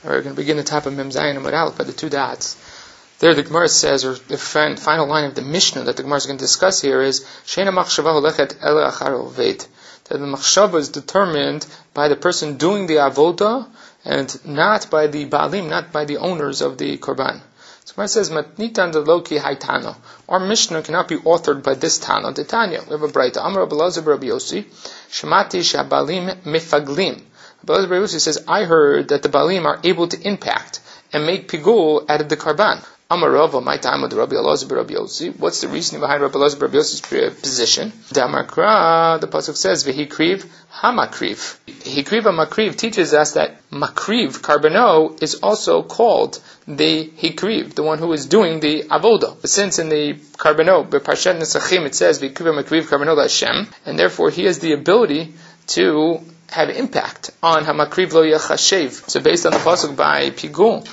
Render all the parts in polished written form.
We're going to begin the top of Mem Zayin and Aleph by the two dots. There the Gemara says, or the final line of the Mishnah that the Gemara is going to discuss here is, Sheina machshava holechet ele achar oved. That the machshava is determined by the person doing the avoda and not by the baalim, not by the owners of the korban. So Gemara says, Matnitan de loki haitano. Our Mishnah cannot be authored by this Tana. The Tanya, we have a Braita. Amar Rabbi Elazar Rabbi Yossi, Shemati shabalim mifaglim. Rabbi Elazar Rabbi Yossi says, I heard that the baalim are able to impact and make pigul out of the korban. Amar Rava, my time with Rabbi Elazar Rabbi Yossi. What's the reasoning behind Rabbi Elazar Rabbi Yossi's position? Damakra, the pasuk says, V'hikriv hamakriv. Hikriv hamakriv teaches us that makriv, karbano, is also called the hikriv, the one who is doing the avoda. But since in the karbano, Parshat Nesachim, it says, V'hikriv hamakriv karbano Hashem, and therefore he has the ability to have impact on hamakriv lo yachashev. So based on the pasuk by Pigul,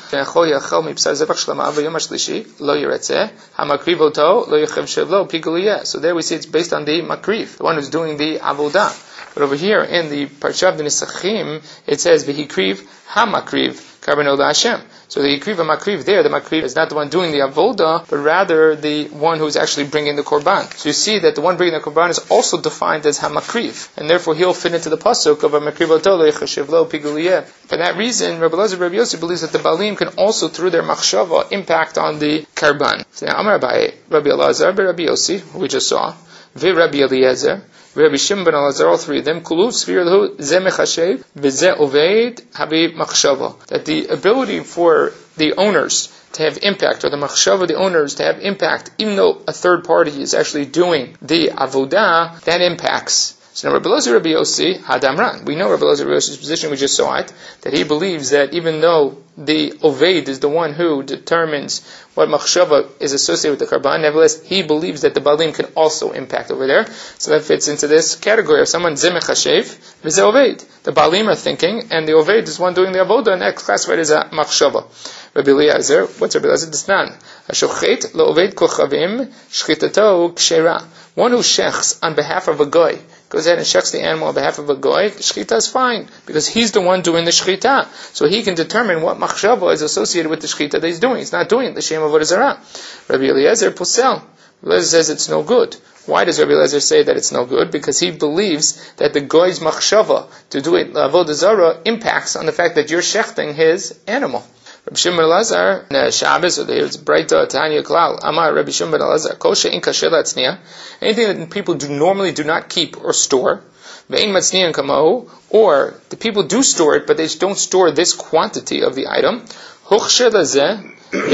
hamakriv oto lo yachashev lo pigul. So there we see it's based on the makriv, the one who's doing the avodah. But over here in the Parshat Nesachim, it says v'hikriv hamakriv karbano Hashem. So the hikriv hamakriv there, the makriv is not the one doing the avoda, but rather the one who's actually bringing the korban. So you see that the one bringing the korban is also defined as hamakriv, and therefore he'll fit into the pasuk of hamakriv oto lo yachashev lo piguliyeh. For that reason, Rabbi Elazar Rabbi Yossi believes that the baalim can also, through their machshava, impact on the korban. So now Amar Abaye, Rabbi Elazar, Rabbi Yossi, who we just saw, Rabbi Eliezer, Rabbi Shimon ben Elazar, all three of them, kulu svir lahu ze mechashev v'ze oved habi machshava. That the ability for the owners to have impact, or the machshava of the owners to have impact, even though a third party is actually doing the avodah, that impacts. So now Rabbi Elazar Rabbi Yossi, Hadamran. We know Rabbi Elazar Rabbi Yossi's position, we just saw it, that he believes that even though the Oved is the one who determines what machshava is associated with the karban, nevertheless, he believes that the baalim can also impact over there. So that fits into this category of someone zeh mechashev v'zeh oved. The baalim are thinking, and the Oved is one doing the avodah, and that's classified as a machshava. Rabbi Eliezer, what's Rabbi Eliezer? Disnan. Hashochet lo oved kochavim shchitato kshera. One who shechs on behalf of a goy, goes ahead and shechs the animal on behalf of a goy, shchita is fine, because he's the one doing the shchita. So he can determine what machshava is associated with the shchita that he's doing. He's not doing the shem avodah zarah. Rabbi Eliezer posel. Rabbi Eliezer says it's no good. Why does Rabbi Eliezer say that it's no good? Because he believes that the goy's machshava to do it avodah zarah impacts on the fact that you're shechting his animal. Rabbi Shimon ben Elazar, Shabbos, or there's Braita, Tanya, Klal, Amar, Rabbi Shimon ben Elazar, Kol she'in kasher latzniya, anything that people normally do not keep or store, ve'in matzniyan kamahu, or the people do store it, but they don't store this quantity of the item, huchsher lazeh,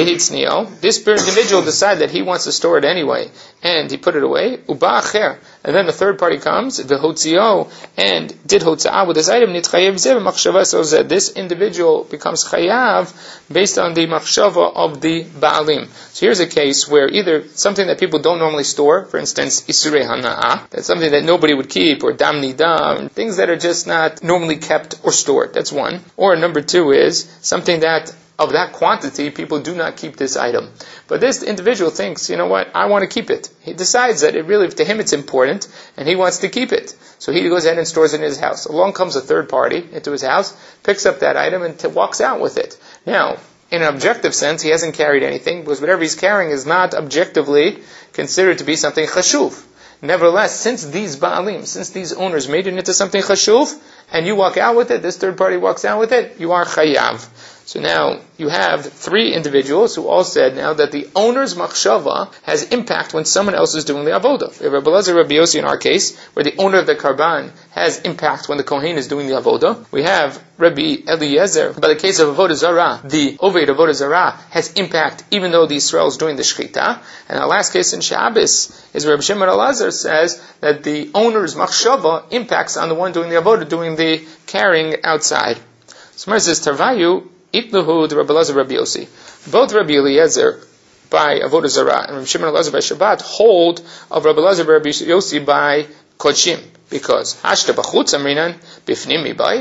this individual decided that he wants to store it anyway, and he put it away. Uba acher, and then the third party comes, v'hotzio, and did hotzah with this item. Nitchayev zeh v'machshava, so that this individual becomes chayav based on the machshava of the baalim. So here's a case where either something that people don't normally store, for instance, isurei hana'ah, that's something that nobody would keep, or dam nidam, things that are just not normally kept or stored. That's one. Or number two is something that of that quantity, people do not keep this item. But this individual thinks, you know what, I want to keep it. He decides that it really, to him it's important, and he wants to keep it. So he goes ahead and stores it in his house. Along comes a third party into his house, picks up that item, and walks out with it. Now, in an objective sense, he hasn't carried anything, because whatever he's carrying is not objectively considered to be something chashuv. Nevertheless, since these baalim, since these owners made it into something chashuv, and you walk out with it, this third party walks out with it, you are chayav. So now you have three individuals who all said now that the owner's machshava has impact when someone else is doing the avodah. We have Rabbi Elazar Rabbi Yossi in our case, where the owner of the karban has impact when the kohen is doing the avodah. We have Rabbi Eliezer, by the case of avodah zarah, the oved avodah zarah has impact even though the Yisrael is doing the shchita. And our last case in Shabbos is Rabbi Shimon ben Elazar says that the owner's machshava impacts on the one doing the avodah, doing the carrying outside. So Mar says Tarvayu Itluhu the Rabbi Elazar Rabbi Yossi. Both Rabbi Eliezer by avodah zarah and Rabbi Shimon Elazar by Shabbat hold of Rabbi Elazar Rabbi Yossi by kodshim, because hashta b'chutz amrinan bifnim mibai.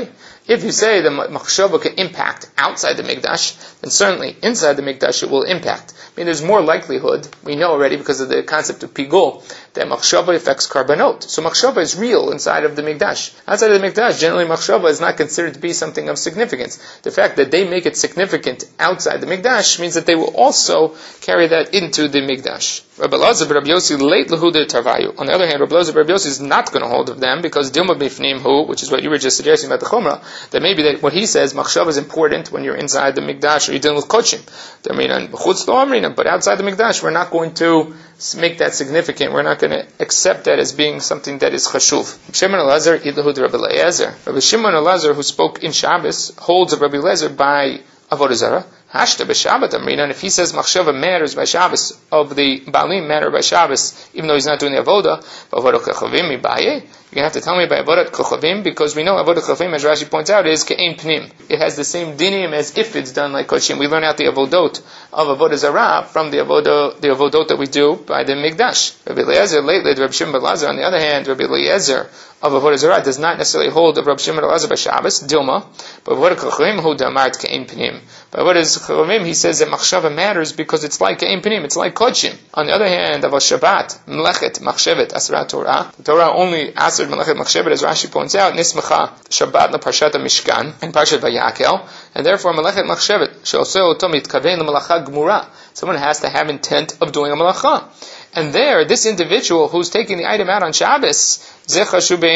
If you say the machshava can impact outside the mikdash, then certainly inside the mikdash it will impact. I mean, there's more likelihood, we know already because of the concept of pigul, that machshava affects karbanot. So machshava is real inside of the mikdash. Outside of the mikdash, generally machshava is not considered to be something of significance. The fact that they make it significant outside the mikdash means that they will also carry that into the mikdash. Rabbi Elazar Rabbi Yossi late lehuda tarvayu. On the other hand, Rabbi Elazar Rabbi Yossi is not going to hold of them because dilma bifnim hu, which is what you were just suggesting about the chumrah, that maybe that what he says machshava is important when you're inside the mikdash or you're dealing with kochim. But outside the mikdash, we're not going to make that significant. We're not going to accept that as being something that is chashuv. Shimon Elazar idlehud Rabbi Eliezer. Rabbi Shimon Elazar, who spoke in Shabbos, holds of Rabbi Eliezer by avodah zarah. Hashta b'Shabbat amrina, and if he says machshava matters by Shabbos, of the Baalim matter by Shabbos, even though he's not doing the avodah, avodah kochavim mibaye, you're going to have to tell me by avodah kochavim, because we know avodah kochavim, as Rashi points out, is ke'ein pnim. It has the same dinim as if it's done like kochim. We learn out the avodot of avodah zarah from the avodot that we do by the mikdash. Rabbi Eliezer, lately, Rabbi Shimon Elazar, on the other hand, Rabbi Eliezer of avodah zarah does not necessarily hold of Rabbi Shimon Elazar by Shabbos, Dilma, but avodah kochavim hu damart ke'ein pnim. By avodah kochavim, he says that machshava matters because it's like ke'ein pnim, it's like kochim. On the other hand, avodah Shabbat, melechet machshevet asrat Torah. The Torah only asrat melechet machshevet, as Rashi points out, nismecha Shabbat la parshat Mishkan and parshat Vayakel, and therefore melechet machshevet she'oseh oto mitkaven lemelacha gemura. Someone has to have intent of doing a malacha. And there, this individual who's taking the item out on Shabbos, the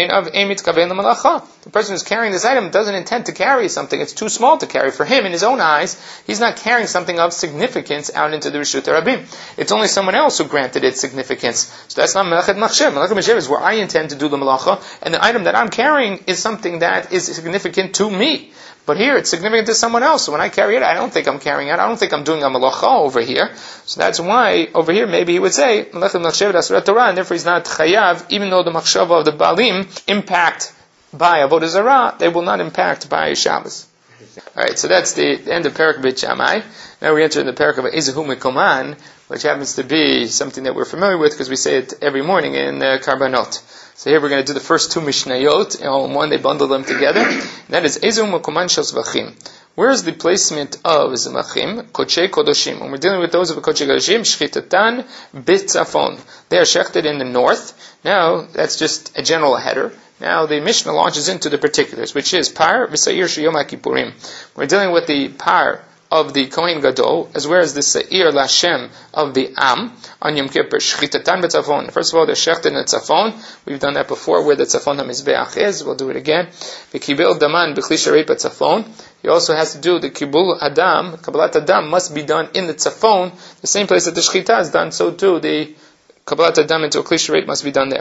person who's carrying this item doesn't intend to carry something. It's too small to carry. For him, in his own eyes, he's not carrying something of significance out into the Rishut HaRabim. It's only someone else who granted it significance. So that's not Melechet Machshev. Melechet Machshev is where I intend to do the malacha, and the item that I'm carrying is something that is significant to me. But here, it's significant to someone else. So when I carry it, I don't think I'm carrying it. I don't think I'm doing a malacha over here. So that's why, over here, maybe he would say, Melechet Machshev Asrat Torah, and therefore he's not chayav, even though the machshava of the Baalim impact by avodah zarah, they will not impact by Shabbos. Alright, so that's the end of Perek Beit Shammai. Now we enter in the Perek of Ezehu Mekoman, which happens to be something that we're familiar with because we say it every morning in Karbanot. So here we're going to do the first two Mishnayot, all in one, they bundle them together. And that is Ezehu Mekoman Shel Zvachim. Where is the placement of Zvachim? Kochei Kodoshim. When we're dealing with those of Kochei Kodoshim, Shchitatan Bitzafon. They are shechted in the north. Now, that's just a general header. Now, the Mishnah launches into the particulars, which is Par V'Sa'ir Sheyom HaKippurim. We're dealing with the Par of the Kohen Gadol, as well as the Sa'ir Lashem of the Am on Yom Kippur. Shchitatan B'Tzafon. First of all, they're shechted in the Tzafon. We've done that before, where the Tzafon HaMizbeach is. We'll do it again. V'Kibel Daman B'Kli Sharei B'Tzafon. He also has to do the Kibul Adam. Kabbalat Adam must be done in the Tzafon, the same place that the Shchita is done, so too the Kabbalat Adam into a Kli Sharei must be done there.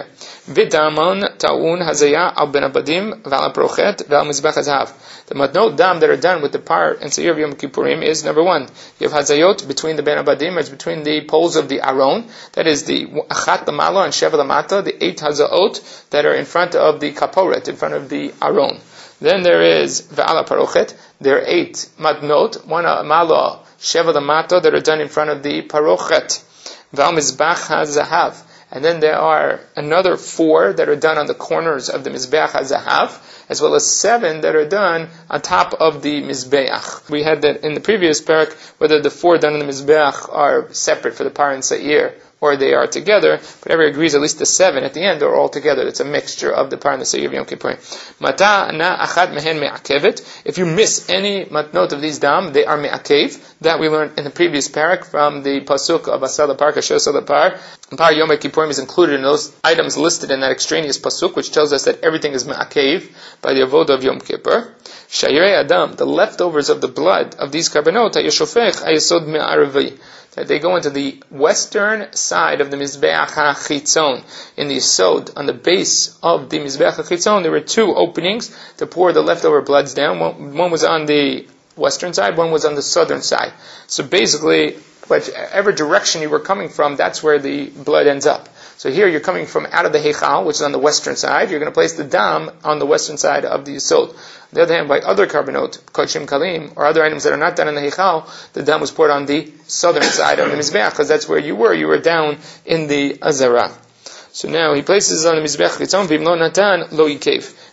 V'Damon Ta'un Hazaya Al Ben Abadim V'Al Prochet V'Al Mizbech Hazav. The matnot dam that are done with the par and Seir of Yom Kippurim is, number one, you have Hazayot between the Ben Abadim, it's between the poles of the Aron, that is the Achat Lamala and Sheva Lamata, the 8 Hazaot that are in front of the Kaporet, in front of the Aron. Then there is V'Al Parochet, there are 8 matnot, 1 Mala, Sheva Lamata that are done in front of the Parochet. V'Al Mizbach HaZahav. And then there are another 4 that are done on the corners of the Mizbeach HaZahav, as well as 7 that are done on top of the Mizbeach. We had that in the previous parak, whether the 4 done in the Mizbeach are separate for the Par and Sa'ir, or they are together, but everybody agrees at least the 7 at the end are all together. It's a mixture of the Par and the Sa'ir of Yom Kippur. Mata na achad mehen me'akevet. If you miss any matnot of these dam, they are me'akev. That we learned in the previous parak from the pasuk of Asal Par, Kasher Asal Par. Par Yom Kippurim is included in those items listed in that extraneous pasuk, which tells us that everything is me'akev by the avodah of Yom Kippur. Shayrei Adam, the leftovers of the blood of these karbanot, ha'yeshofech ha'yesod me'aravi. That they go into the western side of the Mizbeach HaChitzon. In the Yesod, on the base of the Mizbeach HaChitzon, there were 2 openings to pour the leftover bloods down. One was on the western side, one was on the southern side. So basically, whichever direction you were coming from, that's where the blood ends up. So here you're coming from out of the Heichal, which is on the western side. You're going to place the dam on the western side of the Yesod. On the other hand, by other karbanot, Kodshim Kalim, or other items that are not done in the Heichal, the dam was poured on the southern side of the Mizbeach, because that's where you were. You were down in the Azara. So now he places on the Mizbeach Chitzon, V'im lo natan lo yikev.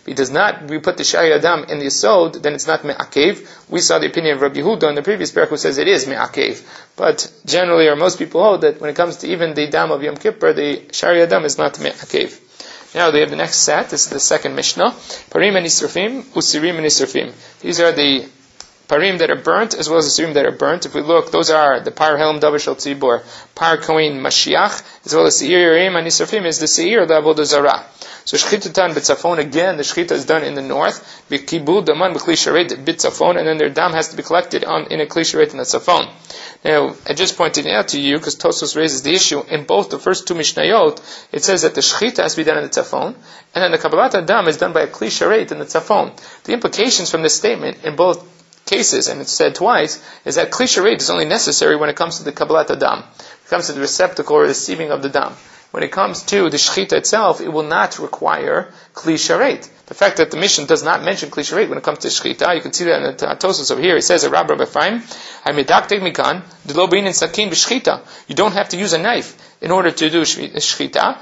If he does not, we put the Shari Adam in the Yesod, then it's not Me'akev. We saw the opinion of Rabbi Yehuda in the previous parak who says it is Me'akev. But generally, or most people hold that when it comes to even the Dam of Yom Kippur, the Shari Adam is not Me'akev. Now they have the next set. This is the second Mishnah. Parim and Nisrafim, Usirim and Nisrafim. These are the parim that are burnt, as well as the sirim that are burnt. If we look, those are the par helm davar shel tzibor, par kohen mashiach, as well as seir yerim and nisrafim is the seir, the avodah zarah. So shchitatan b'tzafon, again, the shchita is done in the north, b'kibul daman b'kli sharet b'tzafon, and then their dam has to be collected in a kli sharet in the tzafon. Now, I just pointed out to you, because Tosfos raises the issue, in both the first two Mishnayot, it says that the shchita has to be done in the tzafon, and then the kabbalat adam is done by a kli sharet in the tzafon. The implications from this statement in both cases, and it's said twice, is that kli sharet is only necessary when it comes to the kabbalat adam. When it comes to the receptacle or receiving of the dam. When it comes to the shechita itself, it will not require kli sharet. The fact that the Mishnah does not mention kli sharet when it comes to shechita, you can see that in the Tosfos over here. It says, Rabbi Ephraim, mikan d'lo bein sakin b'shechita. You don't have to use a knife in order to do shechita.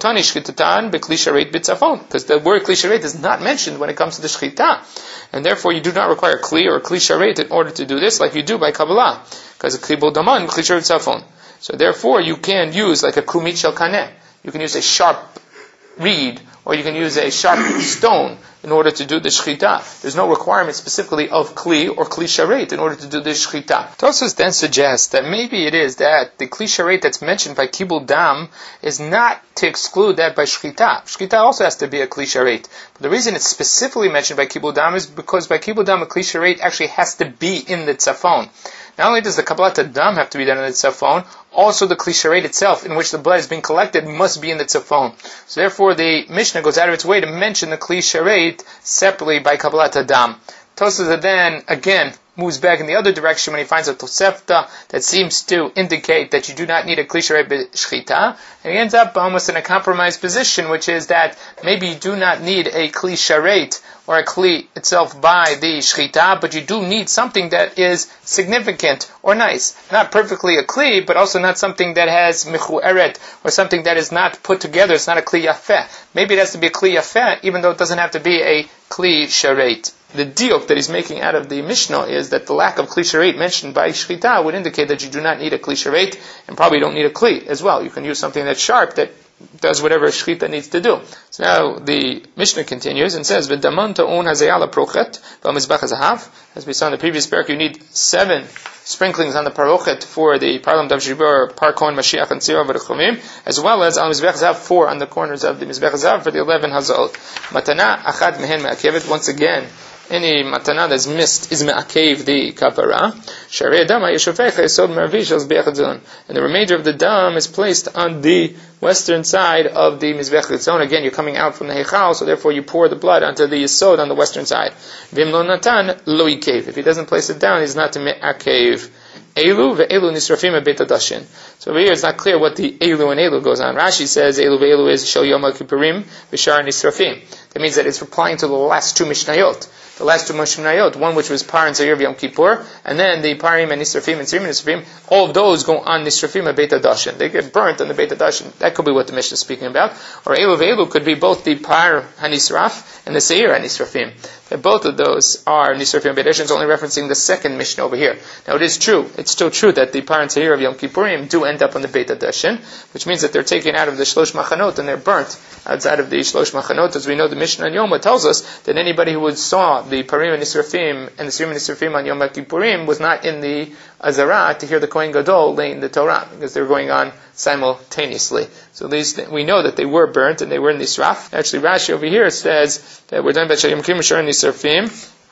Because the word kli sharet is not mentioned when it comes to the shechita. And therefore you do not require kli or kli sharet in order to do this like you do by Kabbalah. Because kli bol daman, kli sharet tzafon. So therefore you can use like a kumit shel kaneh. You can use a sharp reed, or you can use a sharp stone in order to do the shechita. There's no requirement specifically of kli or kli sharet in order to do the shechita. Tosfos then suggests that maybe it is that the kli sharet that's mentioned by kibul dam is not to exclude that by shechita. Shechita also has to be a kli sharet. But the reason it's specifically mentioned by kibul dam is because by kibul dam a kli sharet actually has to be in the tzafon. Not only does the kabbalat adam have to be done in the tzafon, also the kli sharet itself, in which the blood is being collected, must be in the tzafon. So therefore, the Mishnah goes out of its way to mention the kli sharet separately by kabbalat adam. Tosfos then again moves back in the other direction when he finds a tosefta that seems to indicate that you do not need a kli sharet b'shchita, and he ends up almost in a compromised position, which is that maybe you do not need a kli sharet or a kli itself by the shchita, but you do need something that is significant or nice. Not perfectly a kli, but also not something that has mechu'eret, or something that is not put together. It's not a kli yafeh. Maybe it has to be a kli yafeh, even though it doesn't have to be a kli sharet. The diuk that he's making out of the Mishnah is that the lack of kli sharet mentioned by shchita would indicate that you do not need a kli sharet, and probably don't need a kli as well. You can use something that's sharp that does whatever shchita needs to do. So now the Mishnah continues and says, "V'daman ta'un hazayala prochet v'mizbach hazahav." As we saw in the previous parak, you need 7 sprinklings on the parochet for the parlam dav shibur, par kohen mashiach and tzira v'rechumim, as well as on mizbech hazahav 4 on the corners of the mizbech hazahav for the 11 hazal. Matana achad mehen me'akevet. Once again, any matana that's missed is me'akev the kapara. Sharei dam ha'yeshofecha yesod mervi shel mizbech hatzon. And the remainder of the dam is placed on the western side of the mizbech hatzon. Again, you're coming out from the heichal, so therefore you pour the blood onto the yesod on the western side. Vim lo natan lo yikev. If he doesn't place it down, he's not to me'akev. Elu ve'elu nisrafim beit hadashin. So over here it's not clear what the elu and elu goes on. Rashi says elu ve'elu is shel yom kippurim v'shar nisrafim. That means that it's replying to the last two mishnayot. The last two mishnayot, one which was par and zayir Yom Kippur, and then the parim and nisrafim and sirim and nisrafim, all of those go on nisrafim and beit hadashin. They get burnt on the beit hadashin. That could be what the Mishnah is speaking about. Or elu ve'elu could be both the par hanisraf and the seir hanisrafim. That both of those are nisrafim. Beit hadashin is only referencing the second Mishnah over here. Now it is true. It's still true that the par and seir of Yom Kippurim do end up on the beit hadashin, which means that they're taken out of the shlosh machanot and they're burnt outside of the shlosh machanot. As we know, the Mishnah on Yoma tells us that anybody who saw the parim and nisrafim and the sirim and nisrafim on Yom Kippurim was not in the azara to hear the Kohen Gadol laying the Torah, because they were going on simultaneously. So at least we know that they were burnt and they were in nisraf. Actually, Rashi over here says that we're done by Yom Kippur Shar nisrafim.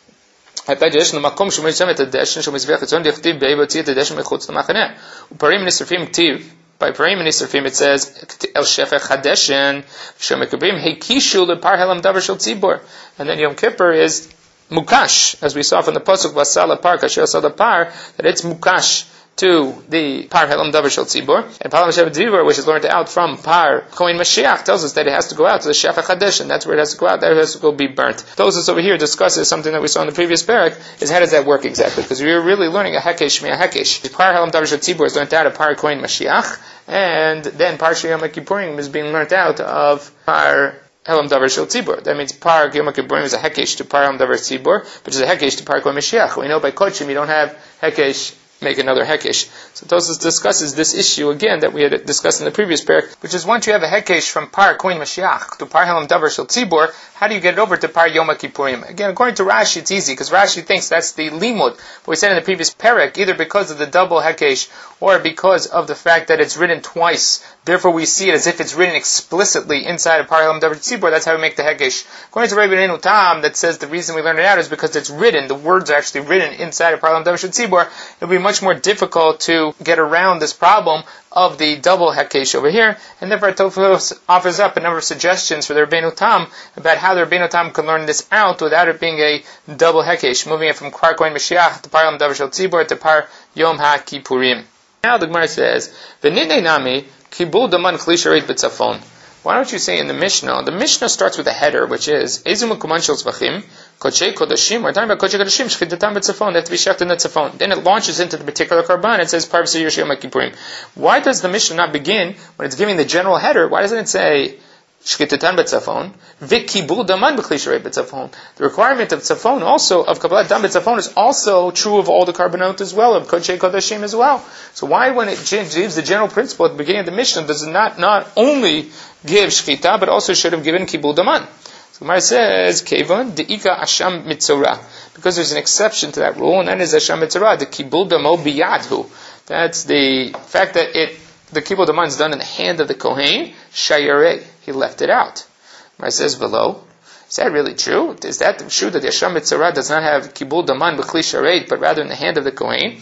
By parim and nisrafim it says el shefech hadeshen shemekabrim hekishu lepar helam davar shel tzibor, and then Yom Kippur is mukash, as we saw from the pasuk vasala par kasher asala par, that it's mukash to the par helam davar shel tzibor, and palam shevet zivor, which is learned out from par kohen mashiach, tells us that it has to go out to the shefech hadeshen. That's where it has to go out. That it has to go be burnt. Those over here discusses something that we saw in the previous parak, is how does that work exactly? Because we're really learning a hekesh me a hekesh. The par helam davar shel tzibor is learned out of par kohen mashiach, and then par sheyom kippurim is being learned out of par Helam Davar Shel Tzibur. That means Par Yom Kippurim is a Hekesh to Par Helam Davar Tzibur, which is a Hekesh to Par Kohen Mashiach. We know by Kodshim you don't have Hekesh, make another Hekesh. So Tosfos discusses this issue again that we had discussed in the previous parak, which is once you have a Hekesh from Par Kohen Mashiach to Par Helam Davar Shel Tzibur, how do you get it over to Par Yom Kippurim? Again, according to Rashi, it's easy, because Rashi thinks that's the limud. But we said in the previous parak, either because of the double Hekesh, or because of the fact that it's written twice, therefore we see it as if it's written explicitly inside of Par Helam Davar Tzibur, that's how we make the Hekesh. According to Rabbi Neinu Tam, that says the reason we learn it out is because it's written, the words are actually written inside of Par Helam Davar Tzibur, it'll be much more difficult to get around this problem of the double Hekesh over here, and therefore Tosfos offers up a number of suggestions for the Rabbeinu Tam about how the Rabbeinu Tam can learn this out without it being a double Hekesh, moving it from Par Kohen Mashiach to Par Helam Davar Shel Tzibur to Par Yom HaKippurim. Now the Gemara says, V'nidnei nami kibul daman kli sharet b'tzafon. Why don't you say in the Mishnah? The Mishnah starts with a header, which is Ezu Mekuman Shel Tzvachim, Kodshei Kodashim. We're talking about Kodshei Kodashim, Shchitatam b'tzafon. They have to be shechted in the tzafon. Then it launches into the particular karban. It says Parv Siyur Yom HaKippurim. Why does the Mishnah not begin when it's giving the general header? Why doesn't it say Shchitatan b'tzafon, v'kibul daman b'kli sharet b'tzafon? The requirement of tzafon also, of kabbalat dam b'tzafon, is also true of all the karbanot as well, of kodshei kodashim as well. So why, when it gives the general principle at the beginning of the Mishnah, does it not only give shchita, but also should have given kibul daman? So Gemara says, Kevan de'ika asham mitzorah, because there's an exception to that rule, and that is asham mitzorah, the kibul damo biyadhu. That's the fact that the kibul daman is done in the hand of the kohen, shayarei. He left it out. Gemara says, Velo. Is that really true? Is that true that the Asham Mitzorah does not have Kibul Daman B'Kli Sharet, but rather in the hand of the Kohen?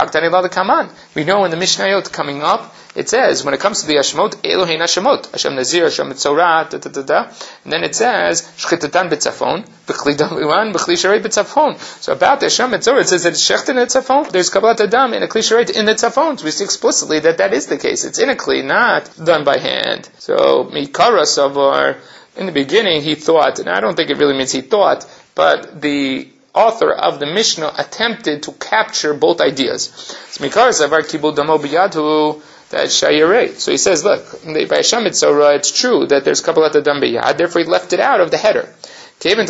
We know in the Mishnayot coming up, it says, when it comes to the Ashmot, Elohein Ashmot, Asham Nazir, Asham Mitzorah, and then it says, Shchitatan B'Tzafon, B'Kli Daman, B'Kli Sharet B'Tzafon. So about the Asham Mitzorah, it says that it's Shecht in the Tzafon. There's Kabbalat Adam in a Kli Sharet in the Tzafon. So we see explicitly that is the case. It's in a Kli, not done by hand. So, Mikara Savar, in the beginning, he thought, and I don't think it really means he thought, but the author of the Mishnah attempted to capture both ideas. So he says, look, by Hashem Mitzorah, it's true that there's Kabbalat Adam B'Yad, therefore he left it out of the header. But in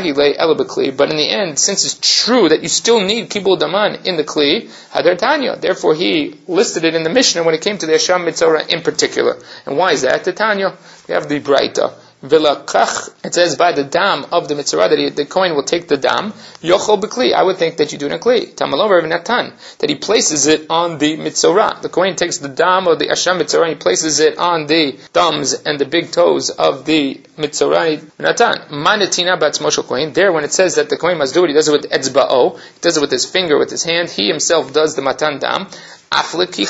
the end, since it's true that you still need Kibul Daman in the Kli, Hadar Tanya, therefore he listed it in the Mishnah when it came to the Hashem Mitzorah in particular. And why is that? The Tanya, we have the Braita. It says by the dam of the mitzvah that the Kohen will take the dam. Yochol b'kli. I would think that you do in a kli. Tamalom Natan, that he places it on the mitzvah. The Kohen takes the dam of the asham mitzvah and he places it on the thumbs and the big toes of the mitzvah. Natan manatina batzmoshel Kohen. There, when it says that the Kohen must do it, he does it with etzba'o. He does it with his finger, with his hand. He himself does the matan dam. So too,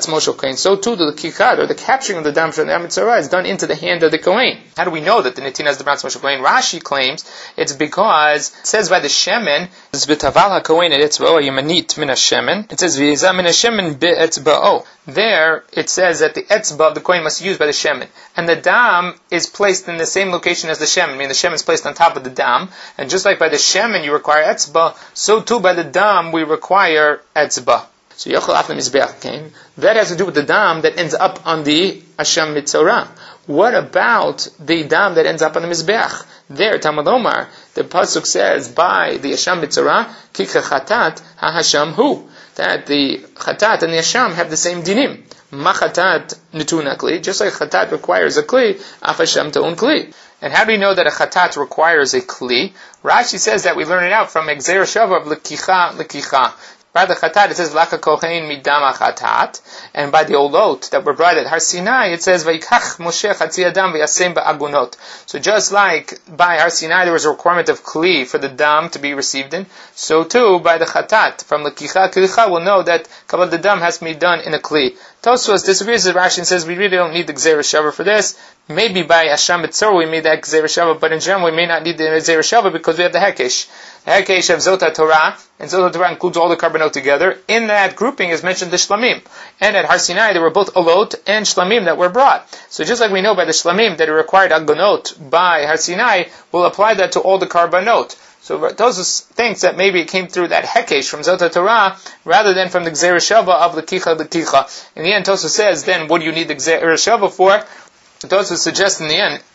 the kichad, or the capturing of the dam from the mitzvah, is done into the hand of the Kohen. How do we know that the netina is the B'nai Moshe Kohen? Rashi claims it's because it says by the shemen, "Zbitaval haKohen etzba'o yemanit min hashemen." It says v'yizam min hashemen be'etzba'o. There it says that the etzba of the Kohen must be used by the shemen, and the dam is placed in the same location as the shemen. I mean, the shemen is placed on top of the dam, and just like by the shemen you require etzba, so too by the dam we require etzba. So Yochel Afle Mizbeach came. That has to do with the dam that ends up on the Asham Mitzorah. What about the dam that ends up on the Mizbeach? There, Talmud Omar, the pasuk says by the Asham Mitzorah, Kika Chatat HaHasham Hu. That the Chatat and the Asham have the same dinim. Ma Chatat Nituna Kli. Just like Chatat requires a Kli, Af Asham Ta'un Kli. And how do we know that a Chatat requires a Kli? Rashi says that we learn it out from Exer Shava of Lekicha. By the Chatat, it says, V'laka kohen midama chatat. And by the Olot that were brought at Har Sinai, it says, V'yikach Moshe chatzi adam v'yasem ba'agunot. So just like by Har Sinai there was a requirement of Kli for the dam to be received in, so too by the Chatat, from Lekicha Kilicha, we'll know that Kabbalat the dam has to be done in a Kli. Tosfos disagrees with Rashi and says, we really don't need the Gzeira Shava for this. Maybe by Asham Mitzorah we made that Gzeira Shava, but in general we may not need the Gzeira Shava because we have the Hekesh. The Hekesh of Zot Torah, and Zot Torah includes all the Karbanot together. In that grouping is mentioned the Shlamim. And at Har Sinai there were both Olot and Shlamim that were brought. So just like we know by the Shlamim that it required Agonot by Har Sinai, we'll apply that to all the Karbanot. So Tosfos thinks that maybe it came through that Hekesh from Zot Torah rather than from the Gzeira Shava of Lekicha. In the end, Tosfos says, then what do you need the Gzeira Shava for? Tosfos suggests in the end,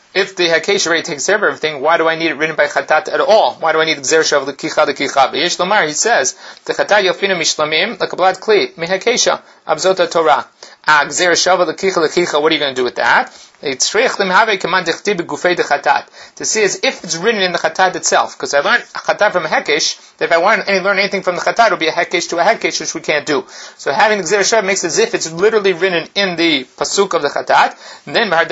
if the Hakesh already takes care of everything, why do I need it written by Chatat at all? Why do I need Gzer Shav L'Kicha L'Kicha? Yesh Lomar, he says, the Chatat Yofinu Mishlamim L'Kablat Kli Mehakesha Abzota Torah. Gzer Shav L'Kicha L'Kicha, what are you going to do with that? To see as if it's written in the Chatat itself. Because I learned Chatat from a Hekesh, that if I want to learn anything from the Chatat, it will be a Hekesh to a Hekesh, which we can't do. So having the Gzer Shav makes it as if it's literally written in the Pasuk of the Chatat. And then, and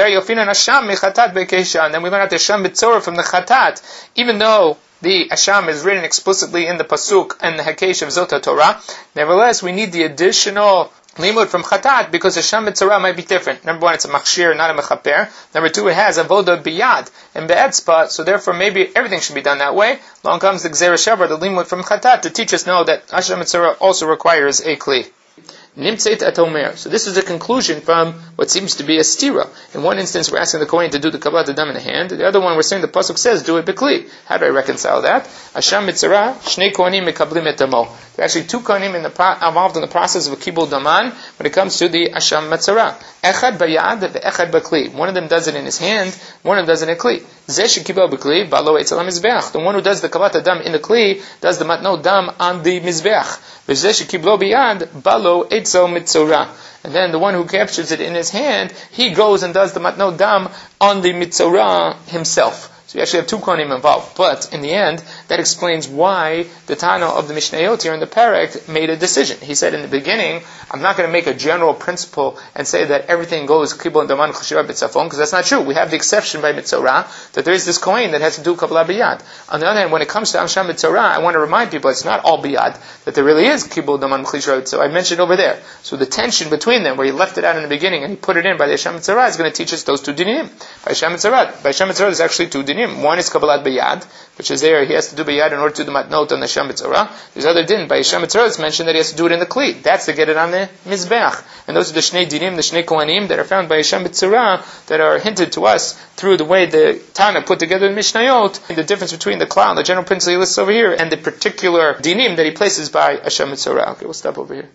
then we learn out the Asham B'Tzorah from the Chatat, even though the Asham is written explicitly in the Pasuk and the Hakesh of Zot Torah. Nevertheless, we need the additional limud from Chatat because Asham B'Tzorah might be different. Number one, it's a machshir, not a mechaper. Number two, it has avoda biyad and be'etzpa, so therefore maybe everything should be done that way. Along comes the Gzera Shavar, the limud from Chatat, to teach us know that Asham B'Tzorah also requires a kli. Nimtzeit at Omer. So this is the conclusion from what seems to be a stira. In one instance, we're asking the Kohen to do the Kabbalat Adam in the hand. The other one, we're saying the Pasuk says, do it b'kli. How do I reconcile that? Asham Mitzvah, Shnei Kohanim Mekablim et Damo. There are actually two Kohanim involved in the process of a Kibul Daman when it comes to the Asham Mitzvah. Echad bayad ve'echad b'kli. One of them does it in his hand, one of them does it in a kli. Zeh shekibel b'kli, balo etzel mizbeach. The one who does the Kabbalat Adam in the kli does the matno dam on the mizbeach. V'zeh shekiblo biyad, balo etzel mitzorah. And then the one who captures it in his hand, he goes and does the matno dam on the mitzorah himself. So you actually have two kohanim involved. But in the end, that explains why the Tana of the Mishnayot here in the Perek made a decision. He said in the beginning, I'm not going to make a general principle and say that everything goes kibul and daman chashira b'tzafon, because that's not true. We have the exception by mitzorah that there is this kohen that has to do kabbalah biyad. On the other hand, when it comes to amsham mitzorah, I want to remind people it's not all biyad, that there really is kibul daman chashira. So I mentioned over there. So the tension between them, where he left it out in the beginning and he put it in by the Asham mitzorah, is going to teach us those two dinim. By Asham mitzorah, there's actually two dinim. One is kabbalat biyad, which is there, he has to do biyad in order to do the matnot on the Asham mitzorah. There's other din. By Asham mitzorah, it's mentioned that he has to do it in the kli. That's to get it on the mizbeach. And those are the shnei dinim, the shnei kohanim that are found by Asham mitzorah that are hinted to us through the way the Tana put together the Mishnayot, the difference between the klal, the general principle he lists over here, and the particular dinim that he places by Asham mitzorah. Okay, we'll stop over here.